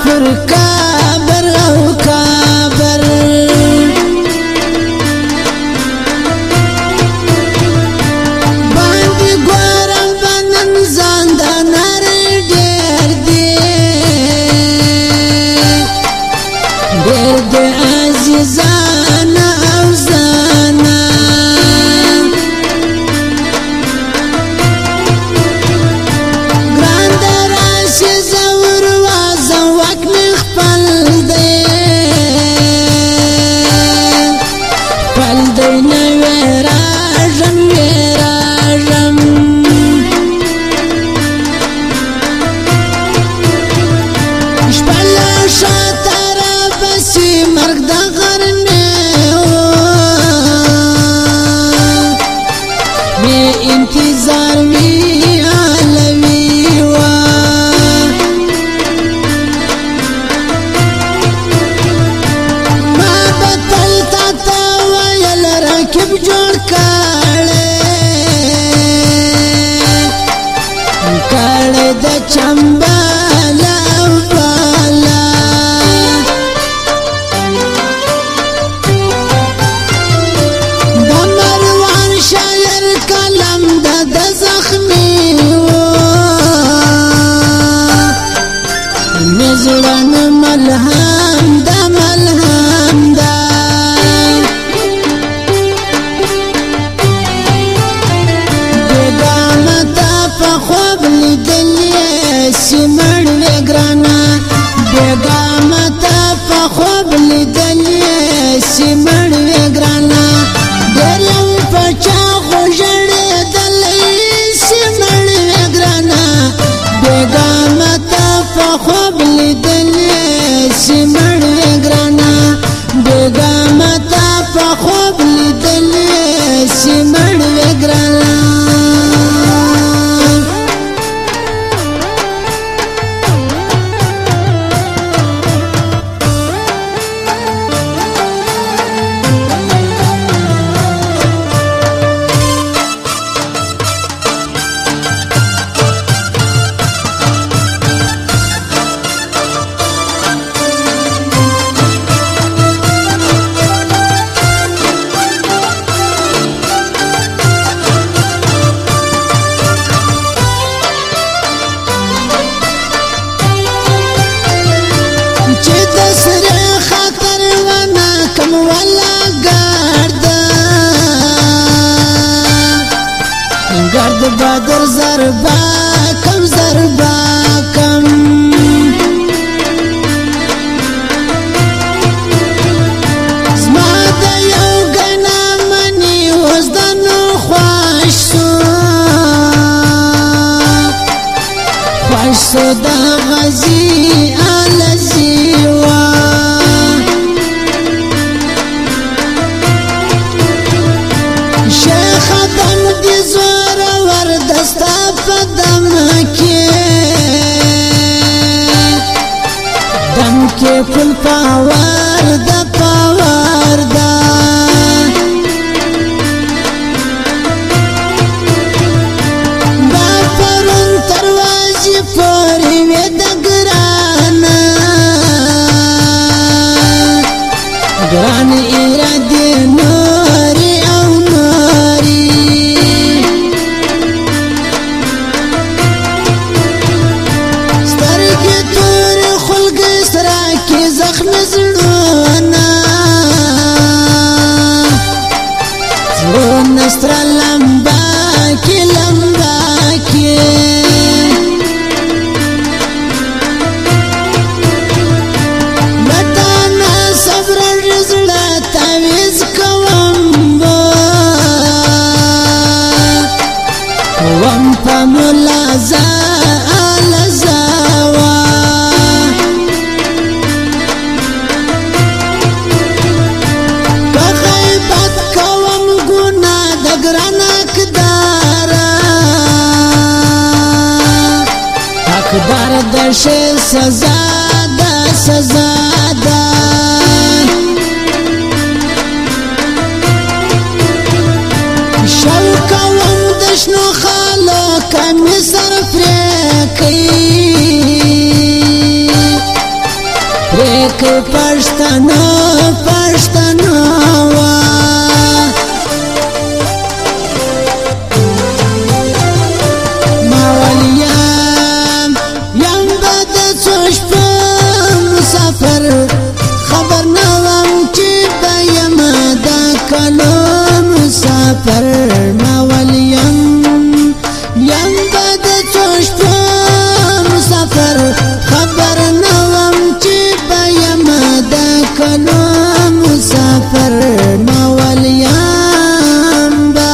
پر کابر او کابر باندې ګورم بنن ځان د نر ډېر دی ډېر دی عزیزانه او زانه ګران د راشي زور وازه وک مې خپل دی خپل دی نه ویراژم ویراژم شپه له شاته راپسې مرګ د غرمې مې انتظار وي علوي وا ما به تل تا ته ویل رقیب جوړ کړی د چمباله او بالا د مروان شاعر کلم د زخمي و مې زړه نه ملهم د ملهم ده بېګانه تا په خوب لیدلې سیمړ وې ګرانه بېګانه تا په خوب لیدلې سیمړ وې ګرانه ډېر یم په چا خو ژړېدلی سیمړ وې ګرانه بېګانه تا په خوب لیدلې سیمړ وې ګرانه بېګانه تا په خوب لیدلې سیمړ وې ګرانه چې د سره خاطر ونه کم ولا ګرد بدر زربا کم زربا کم زما د یو ګنا منی اوس د نو خوښ سو د غزي الزیوا شیخ دم دی زور ور دستا په دم کې فل پاور د پاور دا پرون تروازی پوری وی د ګرانا ګران اراده نوري او نوري سترګې تور خلګ سره کې زخم زړونه زړونه ستر لمبا کې لمبا کې ملازا لزاوا بغیبت کوم گنا دگرانک دارا حقدار دشه سزا دا سزا دا شل کوم دشنو کمی سر پریکی پښتنو پښتنو مولیم یم بد څوش په مسافر خبر نوم چې بیم د کلو مسافر مولیم یم بد څوش په مسافر خبر نوم چې بیم د کلو مسافر مولیم با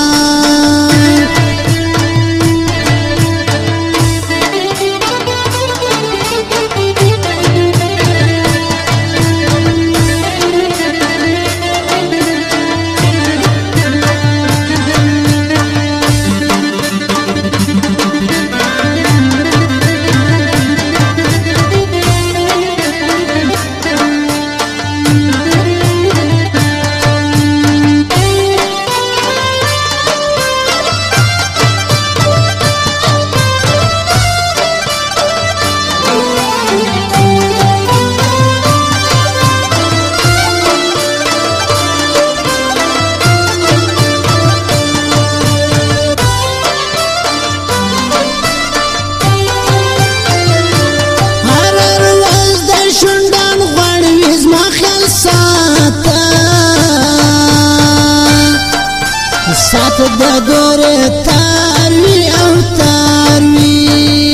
سات د دورې تاروي او تاروي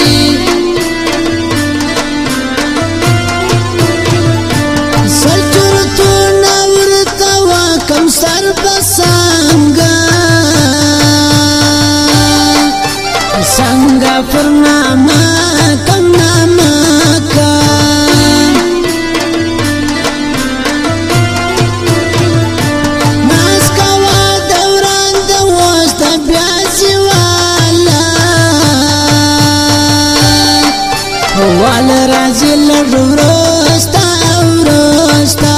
سلطورتو نورتا وکم سر بسانگا سانگا پر ناما کم ناما کم وال راځي لږ ورستا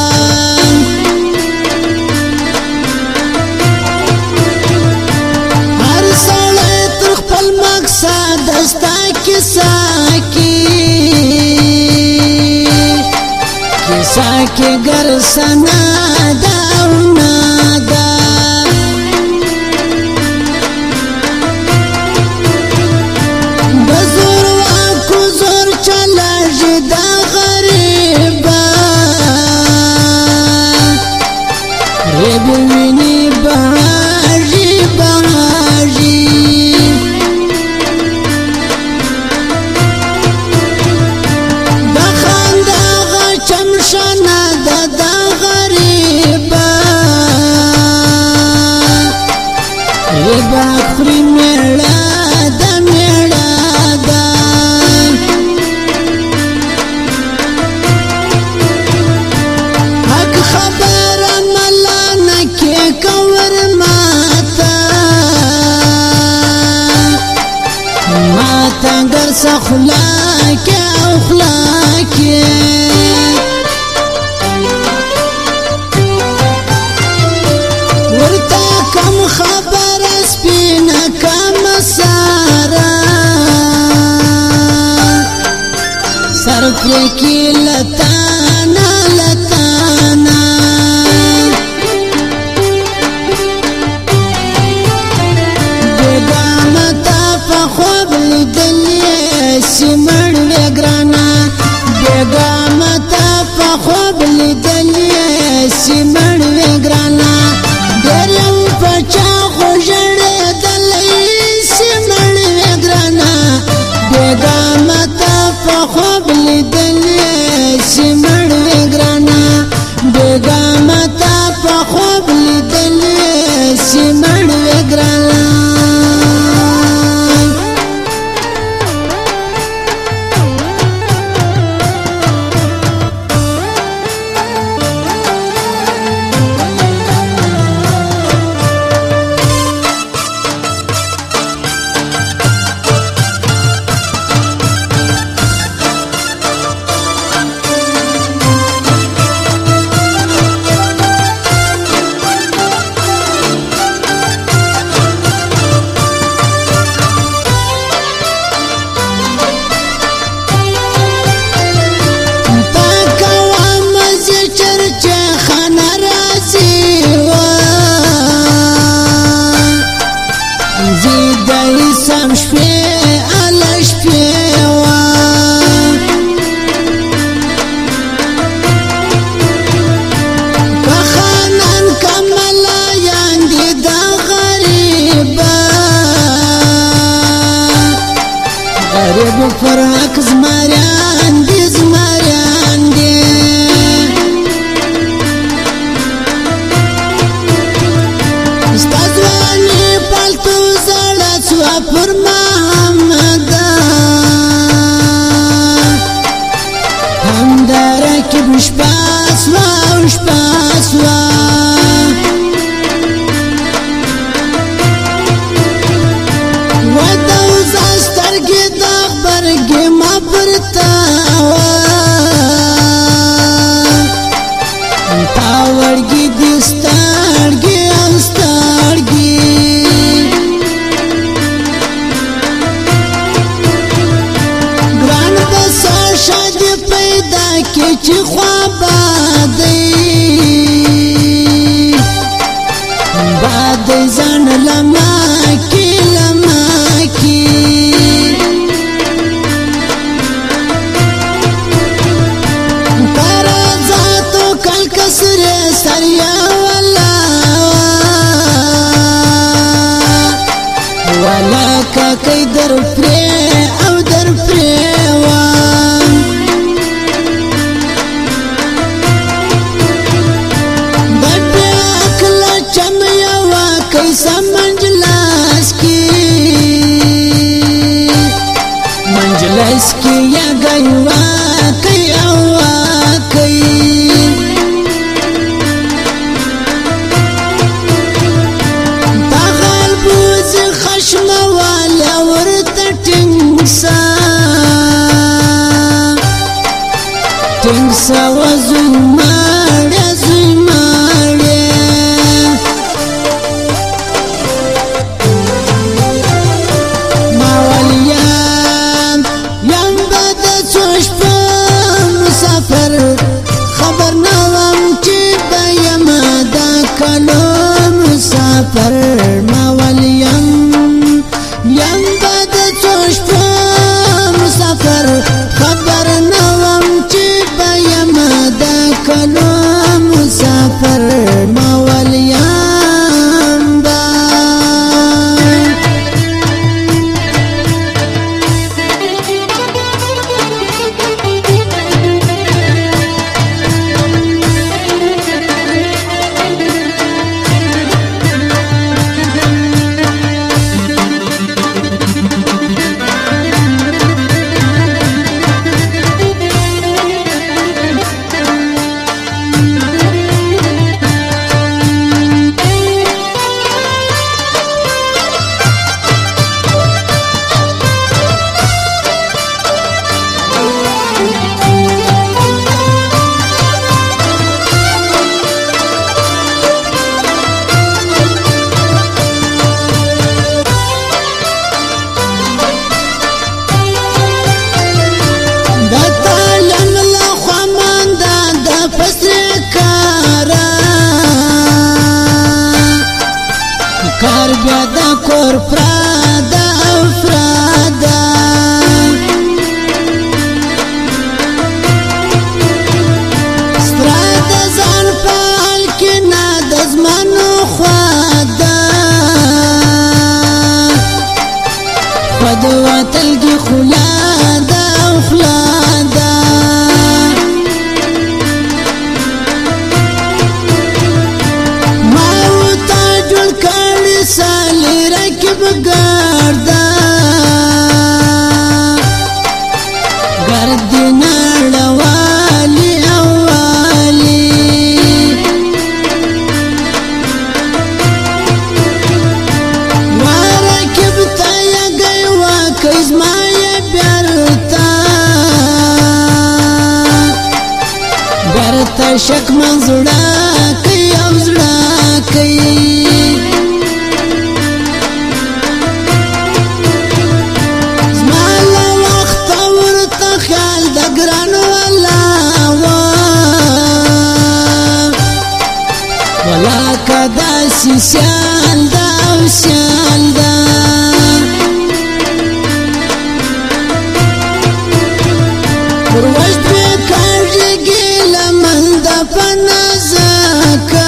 هر سړی تر خپل مقصد ستا کیسه کې ګر سنا دا او نادا بزور واکو زور چلاږي دا غریبا ریب ویني باجی باخری میړه دا حق خبر ملانا کې کور ماتا ګر سخلاک او خلاک ورته کم خبر سپینا کم سارا سر پرکی لتانا بیگامتا پا خواب لیدلی سمڑ وگرانا بیگامتا پا خواب لیدلی سمڑ وگرانا دریم پچا خوشڑی دلی سمڑ وگرانا بیگامتا پا خواب لیدلی سمڑ وگرانا بیگامتا پا خواب لیدلی سمڑ وگرانا کوي در پرې او در پرې وام د عقل چم یوا کوي سمنجلاس کی یا گیوا کوي او کوي Tingsa wa zumare zumare Mawaliyan Yam bada sosh pa musafir Khabar nawam ki bayama da kalo musafir Mawaliyan Yam bada sosh pa musafir Khabar nawam ki کلو مسافر مولیان با کار بیا دا کور پرادا افرادا سترادا زان پال کی نادزمانو خوادا خودوا تلگی خلادا افلادا سالی رکب گردی نړوالی اوالی وارکب تا یا گیوا کزمای بیارتا شک منزوڑا کئی او زڑا کئی داسي سيال دا او سيال دا پروشت بکارجگی لمن دا پنازاکا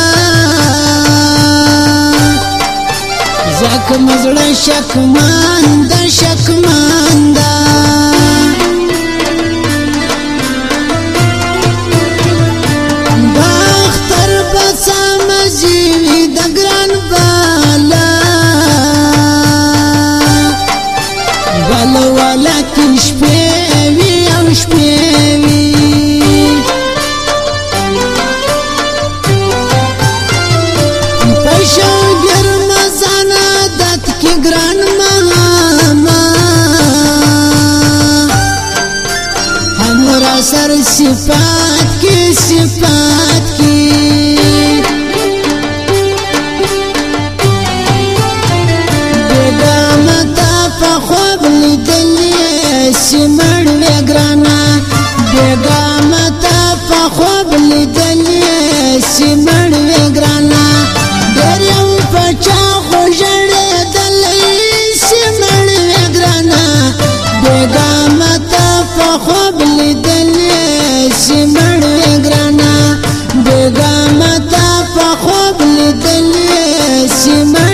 زاک مزڑا شکمان دا شکمان دا ولكن شبيبي او شبيبي پشو گرمزان عادت کی گران ماما हमरा سر صفات کی سمړ وګرانا بیګامتا په خوب لیدلې سمړ وګرانا دریم پچا خوژړې دلې سمړ وګرانا بیګامتا په خوب لیدلې سمړ وګرانا بیګامتا په خوب لیدلې سمړ